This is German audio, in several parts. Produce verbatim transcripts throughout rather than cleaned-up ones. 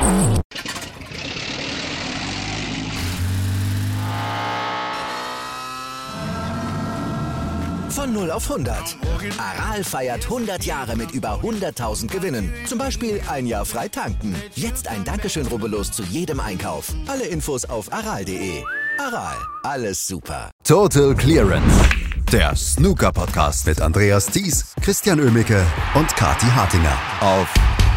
Von null auf hundert. Aral feiert hundert Jahre mit über hunderttausend Gewinnen. Zum Beispiel ein Jahr frei tanken. Jetzt ein Dankeschön, rubbellos zu jedem Einkauf. Alle Infos auf aral punkt de. Aral, alles super. Total Clearance. Der Snooker-Podcast mit Andreas Thies, Christian Oemicke und Kathi Hartinger auf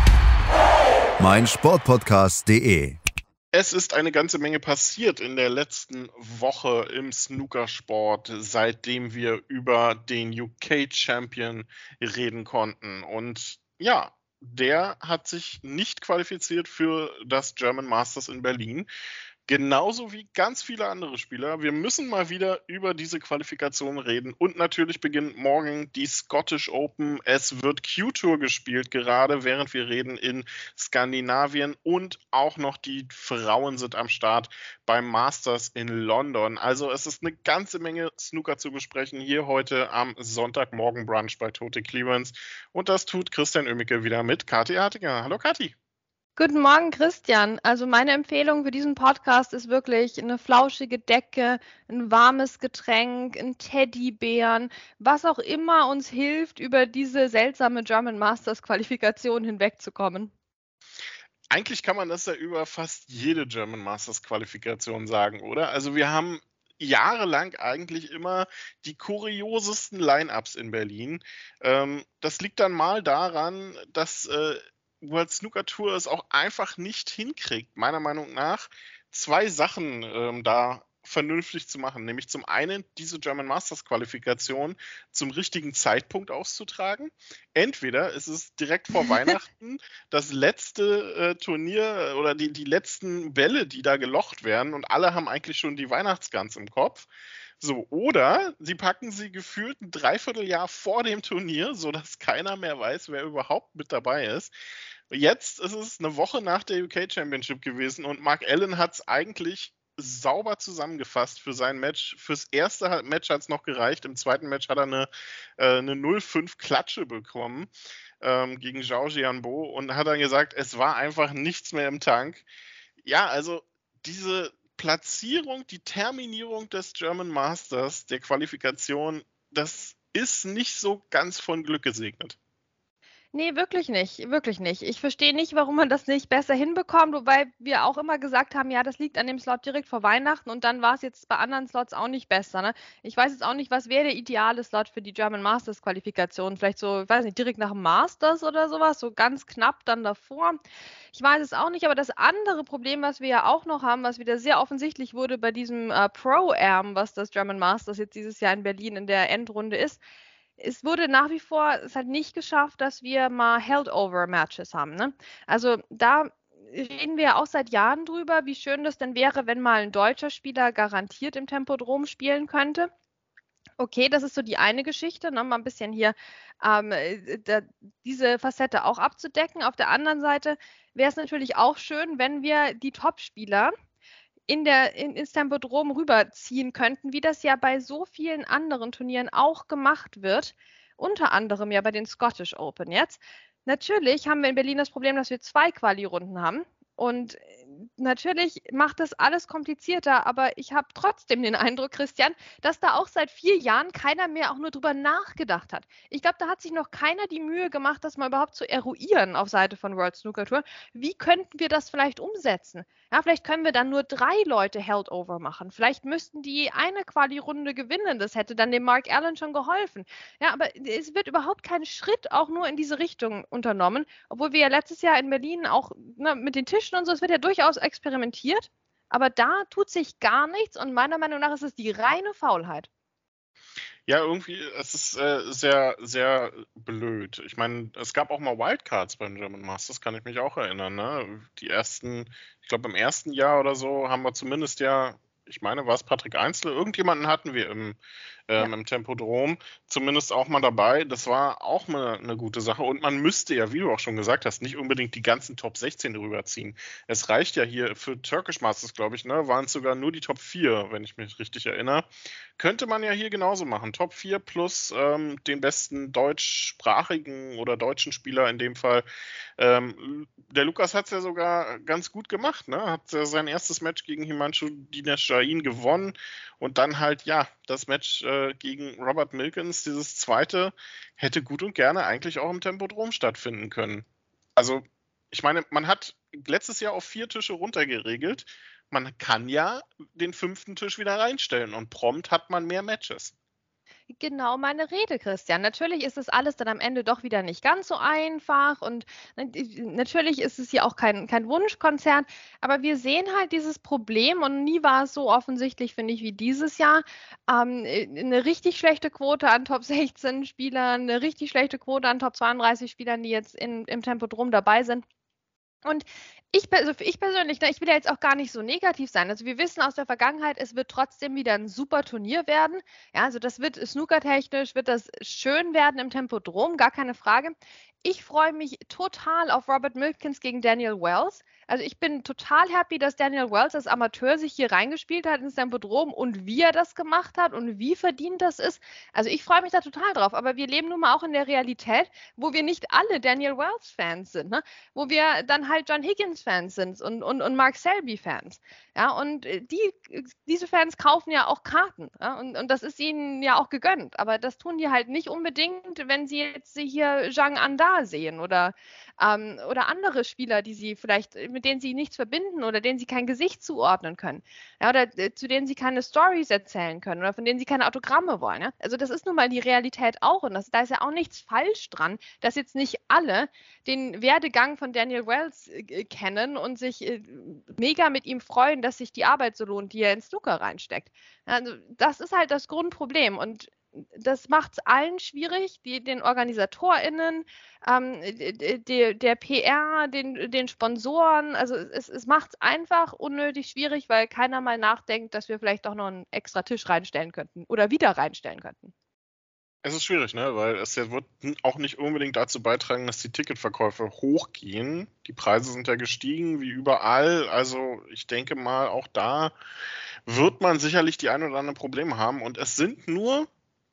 meinsportpodcast punkt de. Es ist eine ganze Menge passiert in der letzten Woche im Snookersport, seitdem wir über den U K-Champion reden konnten. Und ja, der hat sich nicht qualifiziert für das German Masters in Berlin. Genauso wie ganz viele andere Spieler. Wir müssen mal wieder über diese Qualifikation reden. Und natürlich beginnt morgen die Scottish Open. Es wird Q-Tour gespielt, gerade während wir reden in Skandinavien. Und auch noch die Frauen sind am Start beim Masters in London. Also es ist eine ganze Menge Snooker zu besprechen hier heute am Sonntagmorgen Brunch bei Total Clearance. Und das tut Christian Oemicke wieder mit Kathi Hartinger. Hallo Kathi. Guten Morgen, Christian. Also meine Empfehlung für diesen Podcast ist wirklich eine flauschige Decke, ein warmes Getränk, ein Teddybären, was auch immer uns hilft, über diese seltsame German Masters Qualifikation hinwegzukommen. Eigentlich kann man das ja über fast jede German Masters Qualifikation sagen, oder? Also wir haben jahrelang eigentlich immer die kuriosesten Line-Ups in Berlin. Ähm, das liegt dann mal daran, dass äh, World Snooker Tour es auch einfach nicht hinkriegt, meiner Meinung nach, zwei Sachen ähm, da vernünftig zu machen. Nämlich zum einen diese German Masters Qualifikation zum richtigen Zeitpunkt auszutragen. Entweder ist es direkt vor Weihnachten das letzte äh, Turnier oder die, die letzten Bälle, die da gelocht werden und alle haben eigentlich schon die Weihnachtsgans im Kopf. So, oder sie packen sie gefühlt ein Dreivierteljahr vor dem Turnier, sodass keiner mehr weiß, wer überhaupt mit dabei ist. Jetzt ist es eine Woche nach der U K Championship gewesen und Mark Allen hat es eigentlich sauber zusammengefasst für sein Match. Fürs erste Match hat es noch gereicht, im zweiten Match hat er eine, äh, eine null fünf Klatsche bekommen ähm, gegen Zhao Jianbo und hat dann gesagt, es war einfach nichts mehr im Tank. Ja, also diese Platzierung, die Terminierung des German Masters, der Qualifikation, das ist nicht so ganz von Glück gesegnet. Nee, wirklich nicht, wirklich nicht. Ich verstehe nicht, warum man das nicht besser hinbekommt, wobei wir auch immer gesagt haben, ja, das liegt an dem Slot direkt vor Weihnachten und dann war es jetzt bei anderen Slots auch nicht besser. Ne? Ich weiß jetzt auch nicht, was wäre der ideale Slot für die German Masters Qualifikation? Vielleicht so, ich weiß nicht, direkt nach dem Masters oder sowas, so ganz knapp dann davor. Ich weiß es auch nicht, aber das andere Problem, was wir ja auch noch haben, was wieder sehr offensichtlich wurde bei diesem äh, Pro-Am, was das German Masters jetzt dieses Jahr in Berlin in der Endrunde ist, es wurde nach wie vor, es hat nicht geschafft, dass wir mal Held-Over-Matches haben. Ne? Also da reden wir ja auch seit Jahren drüber, wie schön das denn wäre, wenn mal ein deutscher Spieler garantiert im Tempodrom spielen könnte. Okay, das ist so die eine Geschichte, ne? Mal ein bisschen hier ähm, da, diese Facette auch abzudecken. Auf der anderen Seite wäre es natürlich auch schön, wenn wir die Top-Spieler in der, in, ins Tempodrom rüberziehen könnten, wie das ja bei so vielen anderen Turnieren auch gemacht wird, unter anderem ja bei den Scottish Open jetzt. Natürlich haben wir in Berlin das Problem, dass wir zwei Quali-Runden haben und natürlich macht das alles komplizierter, aber ich habe trotzdem den Eindruck, Christian, dass da auch seit vier Jahren keiner mehr auch nur drüber nachgedacht hat. Ich glaube, da hat sich noch keiner die Mühe gemacht, das mal überhaupt zu eruieren auf Seite von World Snooker Tour. Wie könnten wir das vielleicht umsetzen? Ja, vielleicht können wir dann nur drei Leute Held Over machen. Vielleicht müssten die eine Quali-Runde gewinnen. Das hätte dann dem Mark Allen schon geholfen. Ja, aber es wird überhaupt kein Schritt auch nur in diese Richtung unternommen, obwohl wir ja letztes Jahr in Berlin auch ne, mit den Tischen und so, es wird ja durchaus experimentiert, aber da tut sich gar nichts und meiner Meinung nach ist es die reine Faulheit. Ja, irgendwie, es ist äh, sehr, sehr blöd. Ich meine, es gab auch mal Wildcards beim German Masters, kann ich mich auch erinnern. Ne? Die ersten, ich glaube im ersten Jahr oder so haben wir zumindest ja, ich meine, war es Patrick Einsel, irgendjemanden hatten wir im, ähm, ja. im Tempodrom zumindest auch mal dabei. Das war auch mal eine gute Sache. Und man müsste ja, wie du auch schon gesagt hast, nicht unbedingt die ganzen Top sechzehn rüberziehen. Es reicht ja hier für Turkish Masters, glaube ich, ne, waren es sogar nur die Top vier, wenn ich mich richtig erinnere. Könnte man ja hier genauso machen. Top vier plus ähm, den besten deutschsprachigen oder deutschen Spieler in dem Fall. Ähm, der Lukas hat es ja sogar ganz gut gemacht, ne? Hat ja sein erstes Match gegen Himanshu Dinesh-Jain gewonnen und dann halt, ja, das Match äh, gegen Robert Milkins, dieses zweite, hätte gut und gerne eigentlich auch im Tempodrom stattfinden können. Also, ich meine, man hat letztes Jahr auf vier Tische runtergeregelt. Man kann ja den fünften Tisch wieder reinstellen und prompt hat man mehr Matches. Genau meine Rede, Christian. Natürlich ist es alles dann am Ende doch wieder nicht ganz so einfach und natürlich ist es hier auch kein, kein Wunschkonzert, aber wir sehen halt dieses Problem und nie war es so offensichtlich, finde ich, wie dieses Jahr. Ähm, eine richtig schlechte Quote an Top sechzehn Spielern, eine richtig schlechte Quote an Top zweiunddreißig Spielern, die jetzt in, im Tempodrom dabei sind. Und ich, also ich persönlich, ich will ja jetzt auch gar nicht so negativ sein. Also wir wissen aus der Vergangenheit, es wird trotzdem wieder ein super Turnier werden. Ja, also das wird snookertechnisch, wird das schön werden im Tempodrom, gar keine Frage. Ich freue mich total auf Robert Milkins gegen Daniel Wells. Also ich bin total happy, dass Daniel Wells als Amateur sich hier reingespielt hat ins Tempodrom und wie er das gemacht hat und wie verdient das ist. Also ich freue mich da total drauf. Aber wir leben nun mal auch in der Realität, wo wir nicht alle Daniel Wells-Fans sind, ne? Wo wir dann halt John Higgins-Fans sind und, und, und Mark Selby-Fans. Ja, und die, diese Fans kaufen ja auch Karten. Ja? Und, und das ist ihnen ja auch gegönnt. Aber das tun die halt nicht unbedingt, wenn sie jetzt hier Zhang Anda sehen oder, ähm, oder andere Spieler, die sie vielleicht, mit denen sie nichts verbinden oder denen sie kein Gesicht zuordnen können. Ja, oder äh, zu denen sie keine Stories erzählen können oder von denen sie keine Autogramme wollen. Ja? Also das ist nun mal die Realität auch. Und das, da ist ja auch nichts falsch dran, dass jetzt nicht alle den Werdegang von Daniel Wells äh, kennen und sich äh, mega mit ihm freuen, dass sich die Arbeit so lohnt, die er ins Snooker reinsteckt. Also das ist halt das Grundproblem und das macht es allen schwierig, die, den OrganisatorInnen, ähm, de, der P R, den, den Sponsoren. Also es, es macht es einfach unnötig schwierig, weil keiner mal nachdenkt, dass wir vielleicht doch noch einen extra Tisch reinstellen könnten oder wieder reinstellen könnten. Es ist schwierig, ne? Weil es ja wird auch nicht unbedingt dazu beitragen, dass die Ticketverkäufe hochgehen. Die Preise sind ja gestiegen, wie überall. Also ich denke mal, auch da wird man sicherlich die ein oder anderen Probleme haben. Und es sind nur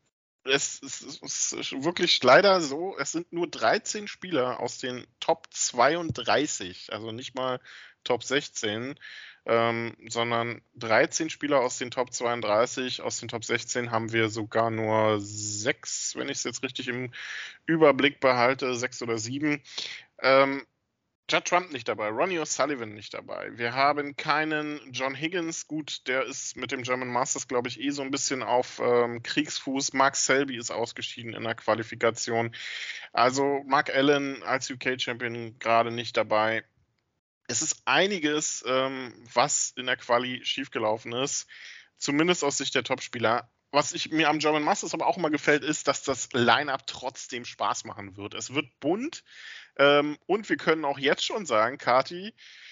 Es ist, es ist wirklich leider so, es sind nur dreizehn Spieler aus den Top zweiunddreißig, also nicht mal Top sechzehn, ähm, sondern dreizehn Spieler aus den Top zweiunddreißig. Aus den Top sechzehn haben wir sogar nur sechs, wenn ich es jetzt richtig im Überblick behalte, sechs oder sieben. Ähm, Judd Trump nicht dabei, Ronnie O'Sullivan nicht dabei. Wir haben keinen John Higgins. Gut, der ist mit dem German Masters, glaube ich, eh so ein bisschen auf ähm, Kriegsfuß. Mark Selby ist ausgeschieden in der Qualifikation. Also Mark Allen als U K-Champion gerade nicht dabei. Es ist einiges, ähm, was in der Quali schiefgelaufen ist, zumindest aus Sicht der Topspieler. Was ich, mir am German Masters aber auch immer gefällt, ist, dass das Line-Up trotzdem Spaß machen wird. Es wird bunt. Ähm, und wir können auch jetzt schon sagen, Kati,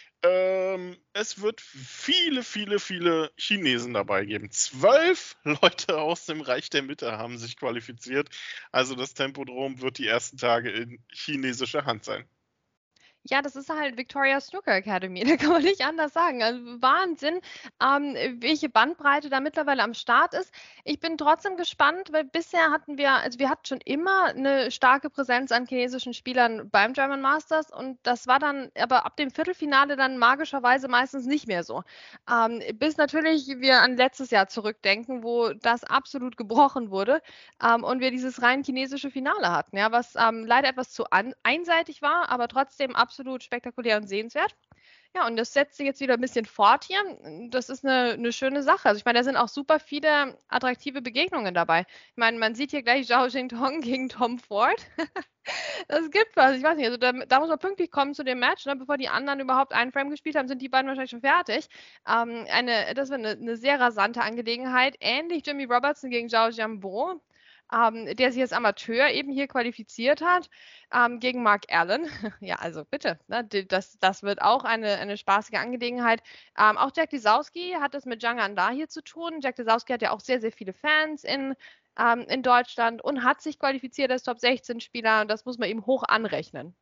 ähm, es wird viele, viele, viele Chinesen dabei geben. Zwölf Leute aus dem Reich der Mitte haben sich qualifiziert. Also das Tempodrom wird die ersten Tage in chinesischer Hand sein. Ja, das ist halt Victoria Snooker Academy, da kann man nicht anders sagen. Also Wahnsinn, ähm, welche Bandbreite da mittlerweile am Start ist. Ich bin trotzdem gespannt, weil bisher hatten wir, also wir hatten schon immer eine starke Präsenz an chinesischen Spielern beim German Masters und das war dann aber ab dem Viertelfinale dann magischerweise meistens nicht mehr so. Ähm, bis natürlich wir an letztes Jahr zurückdenken, wo das absolut gebrochen wurde ähm, und wir dieses rein chinesische Finale hatten, ja, was ähm, leider etwas zu an- einseitig war, aber trotzdem absolut absolut spektakulär und sehenswert. Ja, und das setzt sich jetzt wieder ein bisschen fort hier. Das ist eine, eine schöne Sache. Also ich meine, da sind auch super viele attraktive Begegnungen dabei. Ich meine, man sieht hier gleich Zhao Jingtong gegen Tom Ford. Das gibt was. Ich weiß nicht, also da, da muss man pünktlich kommen zu dem Match, ne? Bevor die anderen überhaupt einen Frame gespielt haben, sind die beiden wahrscheinlich schon fertig. Ähm, eine, das war eine, eine sehr rasante Angelegenheit. Ähnlich Jimmy Robertson gegen Zhao Jianbo. ähm, der sich als Amateur eben hier qualifiziert hat, ähm, gegen Mark Allen. Ja, also bitte, ne, das, das wird auch eine, eine spaßige Angelegenheit. Ähm, auch Jack Lisowski hat das mit Zhang Anda hier zu tun. Jack Lisowski hat ja auch sehr, sehr viele Fans in, ähm, in Deutschland und hat sich qualifiziert als Top sechzehn Spieler. Und das muss man ihm hoch anrechnen.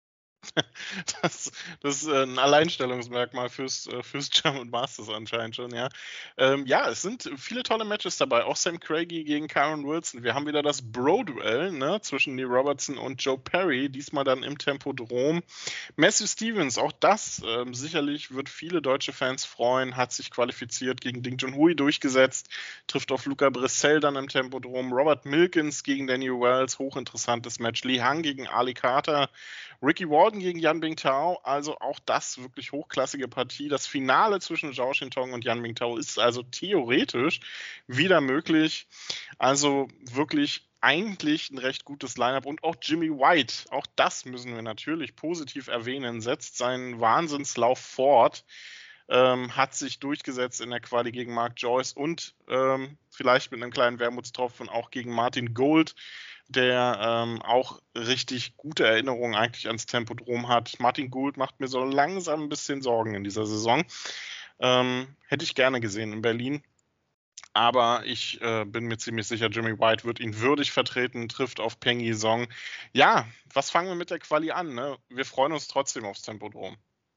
Das, das ist ein Alleinstellungsmerkmal fürs, fürs German Masters anscheinend schon, ja. Ähm, ja, es sind viele tolle Matches dabei. Auch Sam Craigie gegen Kyron Wilson. Wir haben wieder das Bro-Duell, ne, zwischen Neil Robertson und Joe Perry. Diesmal dann im Tempodrom. Matthew Stevens, auch das ähm, sicherlich wird viele deutsche Fans freuen. Hat sich qualifiziert, gegen Ding Junhui durchgesetzt. Trifft auf Luca Brissell dann im Tempodrom. Robert Milkins gegen Daniel Wells. Hochinteressantes Match. Li Hang gegen Ali Carter. Ricky Walden gegen Yan Bingtao, also auch das wirklich hochklassige Partie. Das Finale zwischen Zhao Shintong und Yan Bingtao ist also theoretisch wieder möglich. Also wirklich eigentlich ein recht gutes Lineup. Und auch Jimmy White, auch das müssen wir natürlich positiv erwähnen, setzt seinen Wahnsinnslauf fort. Ähm, hat sich durchgesetzt in der Quali gegen Mark Joyce und ähm, vielleicht mit einem kleinen Wermutstropfen auch gegen Martin Gold, der ähm, auch richtig gute Erinnerungen eigentlich ans Tempodrom hat. Martin Gould macht mir so langsam ein bisschen Sorgen in dieser Saison. Ähm, hätte ich gerne gesehen in Berlin. Aber ich äh, bin mir ziemlich sicher, Jimmy White wird ihn würdig vertreten, trifft auf Peng Yisong. Ja, was fangen wir mit der Quali an? Ne? Wir freuen uns trotzdem aufs Tempodrom.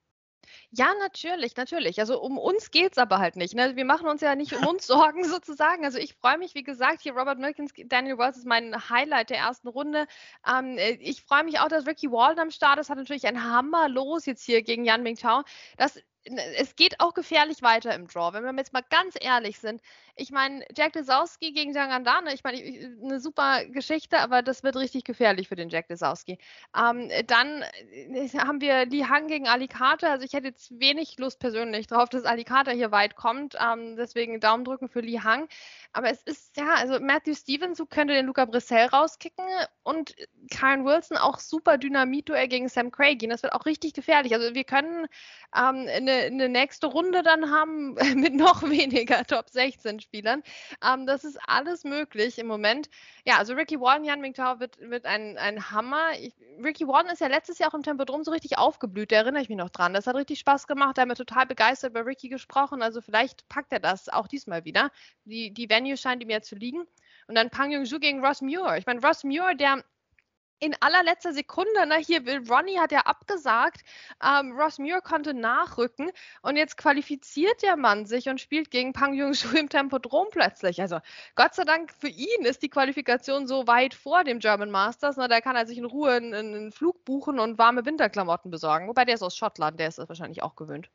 Ja, natürlich, natürlich. Also um uns geht es aber halt nicht. Ne? Wir machen uns ja nicht um uns Sorgen sozusagen. Also ich freue mich, wie gesagt, hier Robert Milkins, Daniel Wells ist mein Highlight der ersten Runde. Ähm, ich freue mich auch, dass Ricky Walden am Start ist. Hat natürlich ein Hammer los jetzt hier gegen Yan Bingtao. Das Es geht auch gefährlich weiter im Draw, wenn wir jetzt mal ganz ehrlich sind. Ich meine, Jack Lisowski gegen Zhang Anda, ich meine, eine super Geschichte, aber das wird richtig gefährlich für den Jack Lisowski. Ähm, dann haben wir Li Hang gegen Ali Carter. Also ich hätte jetzt wenig Lust persönlich drauf, dass Ali Carter hier weit kommt. Ähm, deswegen Daumen drücken für Li Hang. Aber es ist, ja, also Matthew Stevens könnte den Luca Brissell rauskicken und Kyron Wilson auch super Dynamit-Duell gegen Sam Craigie. Das wird auch richtig gefährlich. Also wir können ähm, eine, eine nächste Runde dann haben mit noch weniger Top sechzehn Spielern. Ähm, das ist alles möglich im Moment. Ja, also Ricky Walden, Yan Bingtao wird, wird ein, ein Hammer. Ich, Ricky Walden ist ja letztes Jahr auch im Tempodrom so richtig aufgeblüht. Da erinnere ich mich noch dran. Das hat richtig Spaß gemacht. Da haben wir total begeistert bei Ricky gesprochen. Also vielleicht packt er das auch diesmal wieder. Die, die Venue scheint ihm ja zu liegen. Und dann Pang Yong-ju gegen Ross Muir. Ich meine, Ross Muir, der in allerletzter Sekunde, ne, hier Will Ronnie hat ja abgesagt, ähm, Ross Muir konnte nachrücken und jetzt qualifiziert der Mann sich und spielt gegen Pang Yong-ju im Tempodrom plötzlich. Also Gott sei Dank für ihn ist die Qualifikation so weit vor dem German Masters, ne, da kann er sich in Ruhe einen, einen Flug buchen und warme Winterklamotten besorgen. Wobei der ist aus Schottland, der ist das wahrscheinlich auch gewöhnt.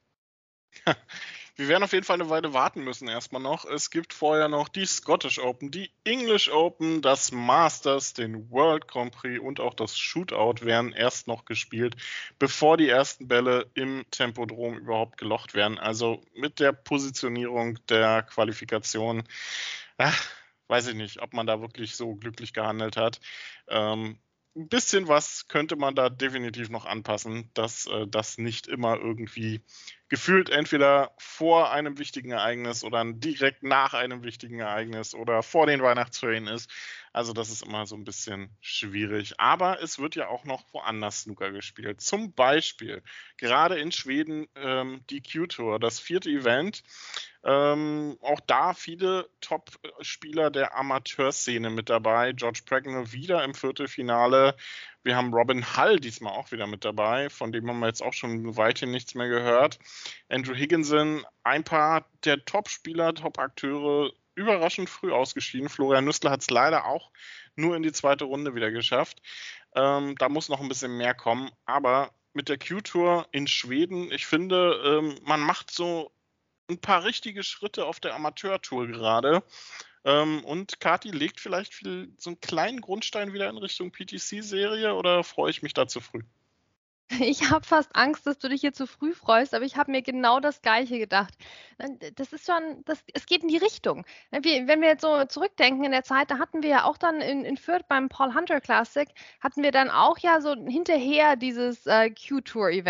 Wir werden auf jeden Fall eine Weile warten müssen erstmal noch. Es gibt vorher noch die Scottish Open, die English Open, das Masters, den World Grand Prix und auch das Shootout werden erst noch gespielt, bevor die ersten Bälle im Tempodrom überhaupt gelocht werden. Also mit der Positionierung der Qualifikation, ach, weiß ich nicht, ob man da wirklich so glücklich gehandelt hat. Ähm, Ein bisschen was könnte man da definitiv noch anpassen, dass äh, das nicht immer irgendwie gefühlt entweder vor einem wichtigen Ereignis oder direkt nach einem wichtigen Ereignis oder vor den Weihnachtsferien ist. Also das ist immer so ein bisschen schwierig. Aber es wird ja auch noch woanders Snooker gespielt. Zum Beispiel gerade in Schweden ähm, die Q-Tour, das vierte Event. Ähm, auch da viele Top-Spieler der Amateurszene mit dabei. George Pragnell wieder im Viertelfinale. Wir haben Robin Hull diesmal auch wieder mit dabei. Von dem haben wir jetzt auch schon ein Weilchen nichts mehr gehört. Andrew Higginson, ein paar der Top-Spieler, Top-Akteure, überraschend früh ausgeschieden. Florian Nüssler hat es leider auch nur in die zweite Runde wieder geschafft. Ähm, da muss noch ein bisschen mehr kommen. Aber mit der Q-Tour in Schweden, ich finde, ähm, man macht so ein paar richtige Schritte auf der Amateurtour gerade. Ähm, und Kati legt vielleicht viel, so einen kleinen Grundstein wieder in Richtung P T C-Serie oder freue ich mich da zu früh? Ich habe fast Angst, dass du dich hier zu früh freust, aber ich habe mir genau das Gleiche gedacht. Das ist schon, das, es geht in die Richtung. Wenn wir jetzt so zurückdenken in der Zeit, da hatten wir ja auch dann in, in Fürth beim Paul Hunter Classic, hatten wir dann auch ja so hinterher dieses äh, Q-Tour-Event.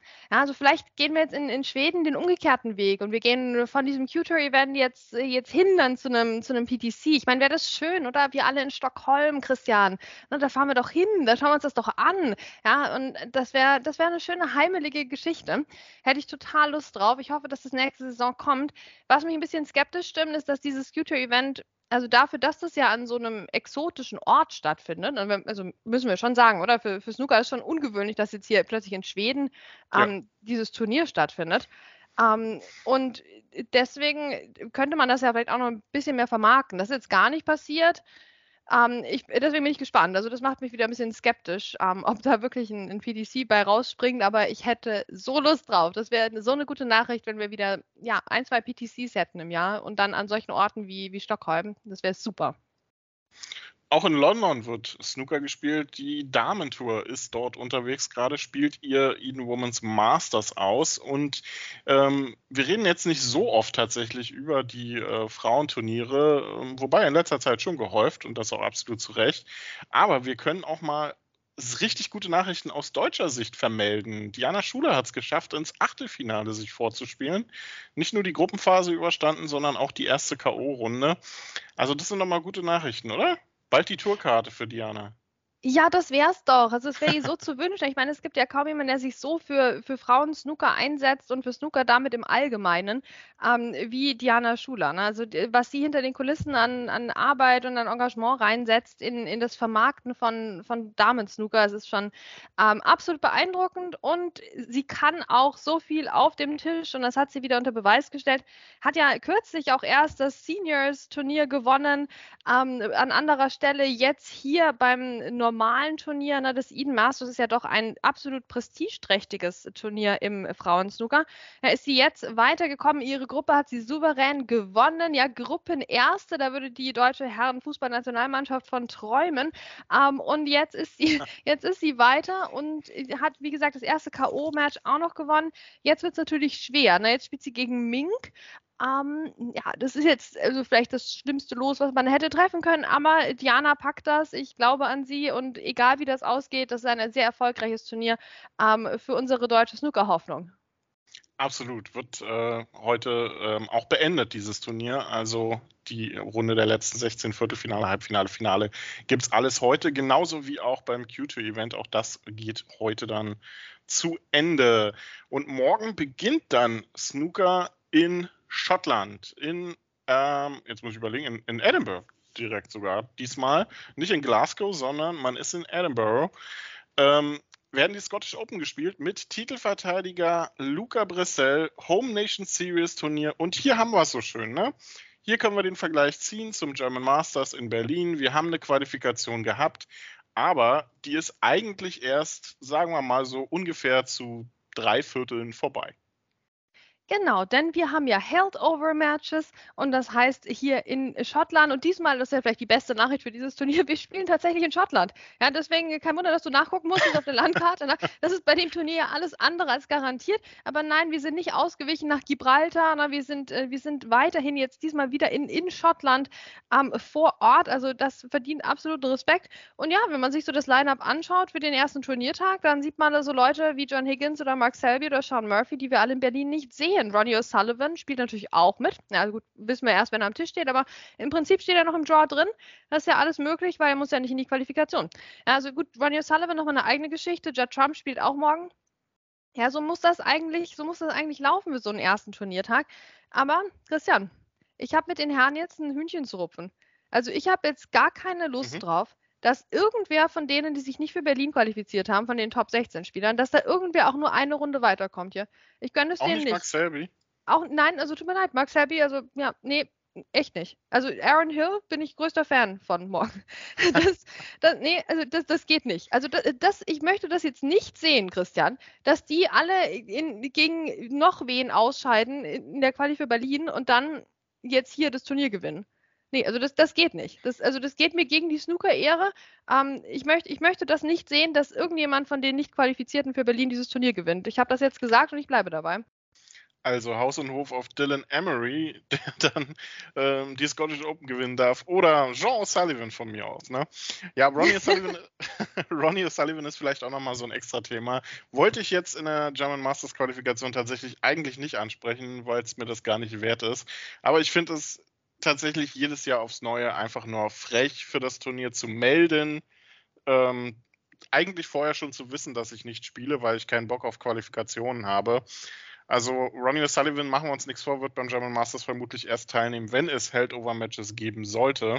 Ja, also vielleicht gehen wir jetzt in, in Schweden den umgekehrten Weg und wir gehen von diesem Q-Tour-Event jetzt, jetzt hin dann zu einem, zu einem P T C. Ich meine, wäre das schön, oder? Wir alle in Stockholm, Christian. Na, da fahren wir doch hin, da schauen wir uns das doch an. Ja, und das wäre das wäre eine schöne heimelige Geschichte. Hätte ich total Lust drauf. Ich hoffe, dass das nächste Saison kommt. Was mich ein bisschen skeptisch stimmt, ist, dass dieses Q-Tour-Event, also dafür, dass das ja an so einem exotischen Ort stattfindet, also müssen wir schon sagen, oder? Für, für Snooker ist es schon ungewöhnlich, dass jetzt hier plötzlich in Schweden ähm, ja. dieses Turnier stattfindet. Ähm, und deswegen könnte man das ja vielleicht auch noch ein bisschen mehr vermarkten. Das ist jetzt gar nicht passiert. Ähm, ich, deswegen bin ich gespannt. Also das macht mich wieder ein bisschen skeptisch, ähm, ob da wirklich ein, ein P T C bei rausspringt. Aber ich hätte so Lust drauf. Das wäre so eine gute Nachricht, wenn wir wieder ja, ein, zwei P T Cs hätten im Jahr und dann an solchen Orten wie, wie Stockholm. Das wäre super. Auch in London wird Snooker gespielt. Die Damentour ist dort unterwegs. Gerade spielt ihr Eden Women's Masters aus. Und ähm, wir reden jetzt nicht so oft tatsächlich über die äh, Frauenturniere, äh, wobei in letzter Zeit schon gehäuft und das auch absolut zu Recht. Aber wir können auch mal richtig gute Nachrichten aus deutscher Sicht vermelden. Diana Schuler hat es geschafft, ins Achtelfinale sich vorzuspielen. Nicht nur die Gruppenphase überstanden, sondern auch die erste K O-Runde. Also das sind doch mal gute Nachrichten, oder? Bald die Tourkarte für Diana. Ja, das wär's doch. Also es wäre ihr so zu wünschen. Ich meine, es gibt ja kaum jemanden, der sich so für, für Frauen-Snooker einsetzt und für Snooker damit im Allgemeinen ähm, wie Diana Schuler. Ne? Also was sie hinter den Kulissen an, an Arbeit und an Engagement reinsetzt in, in das Vermarkten von, von Damen-Snooker, es ist schon ähm, absolut beeindruckend und sie kann auch so viel auf dem Tisch und das hat sie wieder unter Beweis gestellt. Hat ja kürzlich auch erst das Seniors-Turnier gewonnen, ähm, an anderer Stelle jetzt hier beim normalen normalen Turnier, ne, das Eden Masters ist ja doch ein absolut prestigeträchtiges Turnier im Frauensnooker. Da ist sie jetzt weitergekommen. Ihre Gruppe hat sie souverän gewonnen. Ja, Gruppenerste, da würde die deutsche Herren-Fußballnationalmannschaft von träumen. Ähm, und jetzt ist sie, jetzt ist sie weiter und hat, wie gesagt, das erste K O-Match auch noch gewonnen. Jetzt wird es natürlich schwer. Ne? Jetzt spielt sie gegen Mink. Ähm, ja, das ist jetzt also vielleicht das schlimmste Los, was man hätte treffen können, aber Diana packt das, ich glaube an sie und egal wie das ausgeht, das ist ein sehr erfolgreiches Turnier ähm, für unsere deutsche Snooker-Hoffnung. Absolut, wird äh, heute ähm, auch beendet, dieses Turnier, also die Runde der letzten sechzehn Viertelfinale, Halbfinale, Finale gibt es alles heute, genauso wie auch beim Q zwei Event, auch das geht heute dann zu Ende und morgen beginnt dann Snooker in Schottland, in, ähm, jetzt muss ich überlegen, in, in Edinburgh direkt sogar, diesmal. Nicht in Glasgow, sondern man ist in Edinburgh. Ähm, werden die Scottish Open gespielt mit Titelverteidiger Luca Bressel, Home Nation Series Turnier. Und hier haben wir es so schön, ne? Hier können wir den Vergleich ziehen zum German Masters in Berlin. Wir haben eine Qualifikation gehabt, aber die ist eigentlich erst, sagen wir mal so, ungefähr zu drei Vierteln vorbei. Genau, denn wir haben ja Held-Over-Matches und das heißt hier in Schottland und diesmal, das ist ja vielleicht die beste Nachricht für dieses Turnier, wir spielen tatsächlich in Schottland. Ja, deswegen kein Wunder, dass du nachgucken musst auf der Landkarte. Ne? Das ist bei dem Turnier ja alles andere als garantiert, aber nein, wir sind nicht ausgewichen nach Gibraltar, ne? wir, sind, äh, wir sind weiterhin jetzt diesmal wieder in, in Schottland ähm, vor Ort, also das verdient absoluten Respekt. Und ja, wenn man sich so das Line-Up anschaut für den ersten Turniertag, dann sieht man da so Leute wie John Higgins oder Mark Selby oder Sean Murphy, die wir alle in Berlin nicht sehen. Ronnie O'Sullivan spielt natürlich auch mit. Ja, also gut, wissen wir erst, wenn er am Tisch steht, aber im Prinzip steht er noch im Draw drin. Das ist ja alles möglich, weil er muss ja nicht in die Qualifikation. Ja, also gut, Ronnie O'Sullivan nochmal eine eigene Geschichte. Judd Trump spielt auch morgen. Ja, so muss das eigentlich, so muss das eigentlich laufen für so einen ersten Turniertag. Aber Christian, ich habe mit den Herren jetzt ein Hühnchen zu rupfen. Also ich habe jetzt gar keine Lust mhm. drauf, dass irgendwer von denen, die sich nicht für Berlin qualifiziert haben, von den Top sechzehn Spielern, dass da irgendwer auch nur eine Runde weiterkommt hier. Ich gönne es denen nicht. Auch nicht Mark Selby? Auch, nein, also tut mir leid, Mark Selby, also ja, nee, echt nicht. Also Aaron Hill bin ich größter Fan von morgen. Das, das, nee, also das, das geht nicht. Also das, das, ich möchte das jetzt nicht sehen, Christian, dass die alle in, gegen noch wen ausscheiden in der Quali für Berlin und dann jetzt hier das Turnier gewinnen. Nee, also das, das geht nicht. Das, also das geht mir gegen die Snooker-Ehre. Ähm, ich, möcht, ich möchte das nicht sehen, dass irgendjemand von den nicht Qualifizierten für Berlin dieses Turnier gewinnt. Ich habe das jetzt gesagt und ich bleibe dabei. Also Haus und Hof auf Dylan Emery, der dann ähm, die Scottish Open gewinnen darf. Oder Jean O'Sullivan von mir aus. Ne? Ja, Ronnie O'Sullivan, Ronnie O'Sullivan ist vielleicht auch nochmal so ein extra Thema. Wollte ich jetzt in der German Masters Qualifikation tatsächlich eigentlich nicht ansprechen, weil es mir das gar nicht wert ist. Aber ich finde es tatsächlich jedes Jahr aufs Neue einfach nur frech für das Turnier zu melden. Ähm, eigentlich vorher schon zu wissen, dass ich nicht spiele, weil ich keinen Bock auf Qualifikationen habe. Also Ronnie O'Sullivan, machen wir uns nichts vor, wird beim German Masters vermutlich erst teilnehmen, wenn es Held-Over-Matches geben sollte.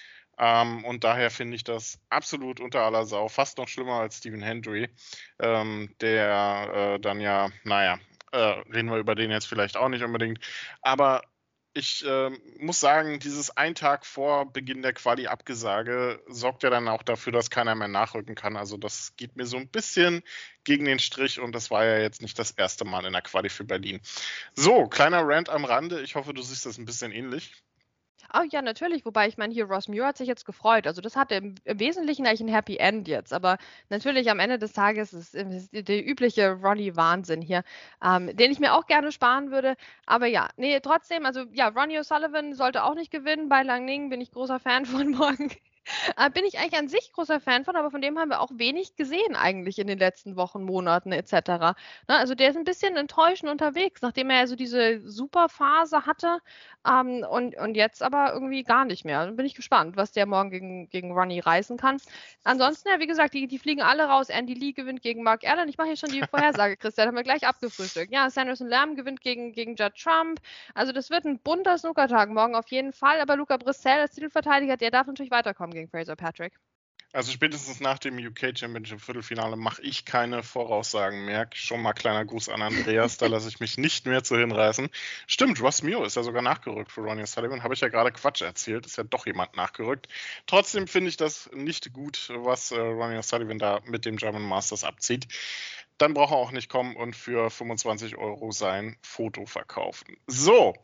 Ähm, und daher finde ich das absolut unter aller Sau, fast noch schlimmer als Stephen Hendry, ähm, der äh, dann ja, naja, äh, reden wir über den jetzt vielleicht auch nicht unbedingt, aber ich äh, muss sagen, dieses ein Tag vor Beginn der Quali-Abgesage sorgt ja dann auch dafür, dass keiner mehr nachrücken kann. Also das geht mir so ein bisschen gegen den Strich und das war ja jetzt nicht das erste Mal in der Quali für Berlin. So, kleiner Rant am Rande. Ich hoffe, du siehst das ein bisschen ähnlich. Oh ja, natürlich. Wobei ich meine, hier Ross Muir hat sich jetzt gefreut. Also das hatte im, im Wesentlichen eigentlich ein Happy End jetzt. Aber natürlich am Ende des Tages ist, ist der übliche Ronnie-Wahnsinn hier, ähm, den ich mir auch gerne sparen würde. Aber ja, nee, trotzdem, also ja, Ronnie O'Sullivan sollte auch nicht gewinnen. Bei Lang Ning bin ich großer Fan von morgen. Äh, bin ich eigentlich an sich großer Fan von, aber von dem haben wir auch wenig gesehen eigentlich in den letzten Wochen, Monaten et cetera. Ne, also der ist ein bisschen enttäuschend unterwegs, nachdem er also diese Superphase hatte ähm, und, und jetzt aber irgendwie gar nicht mehr. Dann bin ich gespannt, was der morgen gegen, gegen Ronnie reißen kann. Ansonsten, ja, wie gesagt, die, die fliegen alle raus. Andy Lee gewinnt gegen Mark Allen. Ich mache hier schon die Vorhersage, Christian, haben wir gleich abgefrühstückt. Ja, Sanderson Lamb gewinnt gegen, gegen Judd Trump. Also das wird ein bunter Snookertag morgen auf jeden Fall, aber Luca Brissell als Titelverteidiger, der darf natürlich weiterkommen gegen Fraser Patrick. Also spätestens nach dem U K Championship Viertelfinale mache ich keine Voraussagen mehr. Schon mal kleiner Gruß an Andreas, da lasse ich mich nicht mehr zu hinreißen. Stimmt, Ross Muir ist ja sogar nachgerückt für Ronnie O'Sullivan. Habe ich ja gerade Quatsch erzählt, ist ja doch jemand nachgerückt. Trotzdem finde ich das nicht gut, was äh, Ronnie O'Sullivan da mit dem German Masters abzieht. Dann braucht er auch nicht kommen und für fünfundzwanzig Euro sein Foto verkaufen. So.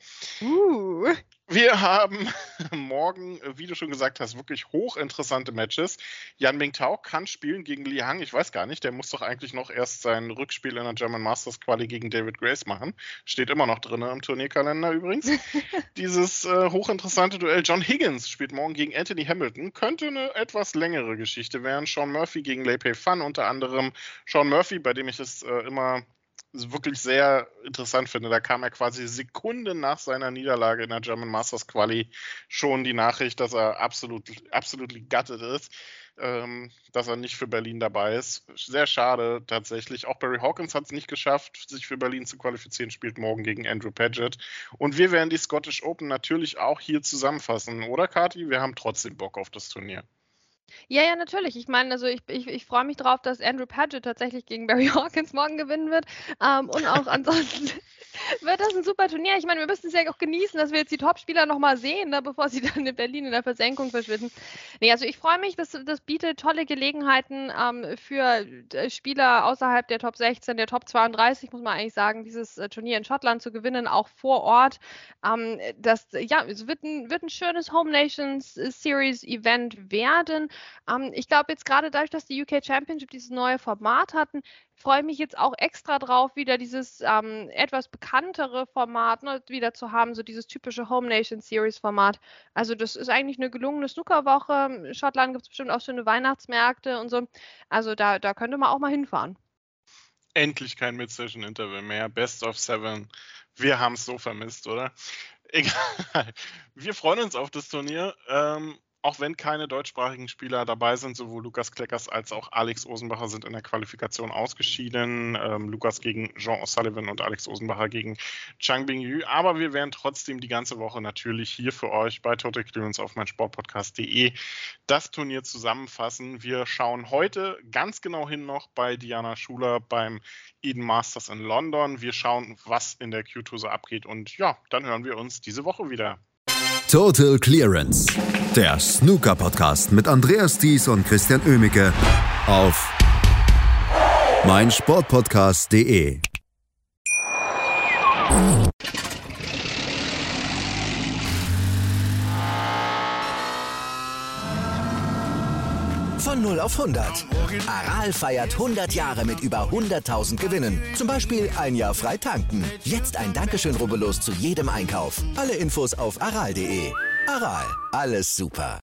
Uh. Wir haben morgen, wie du schon gesagt hast, wirklich hochinteressante Matches. Yan Mingtao kann spielen gegen Li Hang. Ich weiß gar nicht, der muss doch eigentlich noch erst sein Rückspiel in der German Masters Quali gegen David Grace machen. Steht immer noch drin im Turnierkalender übrigens. Dieses äh, hochinteressante Duell. John Higgins spielt morgen gegen Anthony Hamilton. Könnte eine etwas längere Geschichte werden. Sean Murphy gegen Lei Pei Fan unter anderem. Sean Murphy, bei dem ich es äh, immer wirklich sehr interessant finde. Da kam er quasi Sekunden nach seiner Niederlage in der German Masters Quali schon die Nachricht, dass er absolut, absolut gutted ist, ähm, dass er nicht für Berlin dabei ist. Sehr schade tatsächlich. Auch Barry Hawkins hat es nicht geschafft, sich für Berlin zu qualifizieren, spielt morgen gegen Andrew Paget. Und wir werden die Scottish Open natürlich auch hier zusammenfassen, oder Kathi? Wir haben trotzdem Bock auf das Turnier. Ja, ja, natürlich. Ich meine, also ich, ich, ich freue mich drauf, dass Andrew Paget tatsächlich gegen Barry Hawkins morgen gewinnen wird. Ähm, und auch ansonsten wird das ein super Turnier. Ich meine, wir müssen es ja auch genießen, dass wir jetzt die Top-Spieler nochmal sehen, ne, bevor sie dann in Berlin in der Versenkung verschwinden. Nee, also ich freue mich, das, das bietet tolle Gelegenheiten ähm, für Spieler außerhalb der Top sechzehn, der Top zweiunddreißig, muss man eigentlich sagen, dieses äh, Turnier in Schottland zu gewinnen, auch vor Ort. Ähm, das, ja, es wird ein, wird ein schönes Home Nations Series Event werden. Ähm, ich glaube jetzt gerade dadurch, dass die U K Championship dieses neue Format hatten, freue ich mich jetzt auch extra drauf, wieder dieses ähm, etwas bekanntere Format ne, wieder zu haben, so dieses typische Home Nation Series Format. Also das ist eigentlich eine gelungene Snookerwoche. In Schottland gibt es bestimmt auch schöne Weihnachtsmärkte und so. Also da, da könnte man auch mal hinfahren. Endlich kein Mid-Session-Interval mehr. Best of Seven. Wir haben es so vermisst, oder? Egal. Wir freuen uns auf das Turnier. Ähm, Auch wenn keine deutschsprachigen Spieler dabei sind, sowohl Lukas Kleckers als auch Alex Osenbacher sind in der Qualifikation ausgeschieden. Ähm, Lukas gegen Jean O'Sullivan und Alex Osenbacher gegen Chang Bingyu. Aber wir werden trotzdem die ganze Woche natürlich hier für euch bei Total Clearance auf meinsportpodcast punkt de das Turnier zusammenfassen. Wir schauen heute ganz genau hin noch bei Diana Schuler beim Eden Masters in London. Wir schauen, was in der Q zwei so abgeht. Und ja, dann hören wir uns diese Woche wieder. Total Clearance, der Snooker-Podcast mit Andreas Thies und Christian Oemicke auf meinsportpodcast punkt de. Von null auf auf hundert. Aral feiert hundert Jahre mit über hunderttausend Gewinnen. Zum Beispiel ein Jahr frei tanken. Jetzt ein Dankeschön, rubbellos zu jedem Einkauf. Alle Infos auf aral punkt de. Aral, alles super.